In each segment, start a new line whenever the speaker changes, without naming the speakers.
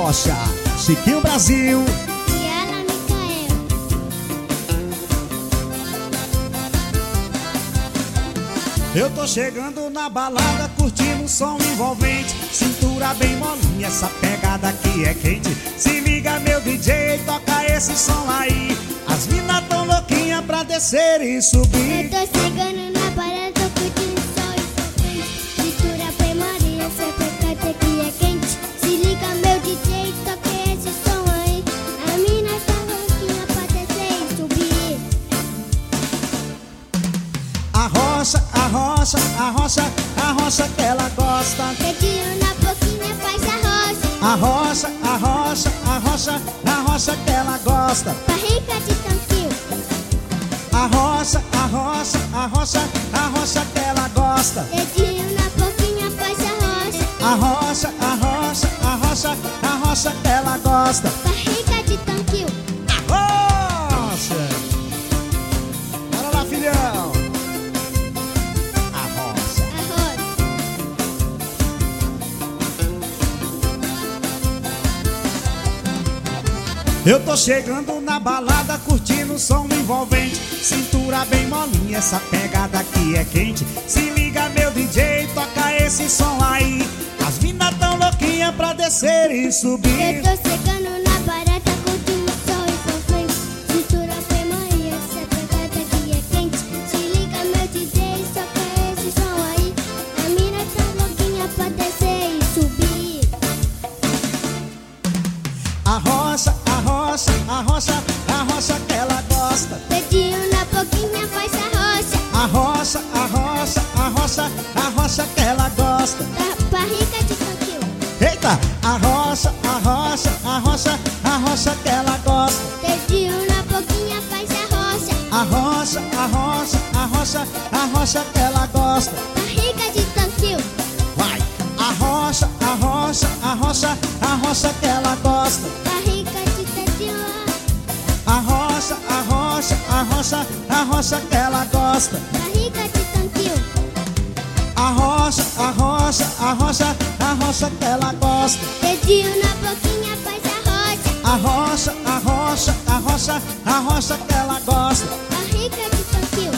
Rocha, Chiquinho Brasil.
E ela, Micael.
Eu tô chegando na balada, curtindo um som envolvente, cintura bem molinha, essa pegada aqui é quente. Se liga meu DJ, toca esse som aí. As minas tão louquinha pra descer e subir.
Eu tô chegando na parada, tô curtindo o sol envolvente, cintura bem molinha, essa pegada aqui é quente. Se liga meu DJ, toca esse som aí. A mina tá louquinha pra descer e subir.
Arrocha, arrocha, arrocha, arrocha que ela gosta.
Dedinho na boquinha faz a rocha.
Arrocha, arrocha, arrocha, arrocha que ela gosta.
Barriga de tanquinho.
Arrocha, arrocha, arrocha, arrocha que ela gosta.
Dedinho na boquinha faz a rocha.
Arrocha, arrocha, arrocha, arrocha que ela gosta.
Barriga de tanquinho.
Arrocha! Bora lá, filhão! Arrocha.
Arrocha.
Eu tô chegando na balada, curtindo um som envolvente, cintura bem molinha, essa pegada aqui é quente. Se liga meu DJ, toca esse som aí. As minas tão louquinha pra descer e subir.
Eu tô chegando na barata, curtindo o sol envolvente, cintura bem molinha, essa pegada aqui é quente. Se liga meu DJ, toca esse som aí. A mina tá louquinha pra descer e subir.
Arrocha, arrocha, arrocha, arrocha que ela gosta.
Dedinho na boquinha faz a rocha.
Arrocha, arrocha, arrocha, arrocha que ela gosta.
Barriga de tanquinho.
Eita! Arrocha, arrocha, arrocha, arrocha que ela gosta.
Dedinho na boquinha faz a rocha.
Arrocha, arrocha, arrocha, arrocha que ela gosta.
Barriga de tanquinho.
Vai! Arrocha, arrocha, arrocha, arrocha que ela gosta.
Barriga de tanquinho.
Arrocha, arrocha, arrocha, arrocha que ela gosta.
Barriga de tanquinho.
Arrocha, arrocha, arrocha, arrocha que ela gosta.
Dedinho na boquinha faz a rocha.
Arrocha, arrocha, arrocha, arrocha que ela gosta.
Barriga de tanquinho.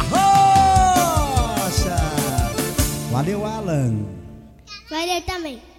Arrocha! Valeu, Alan.
Valeu também.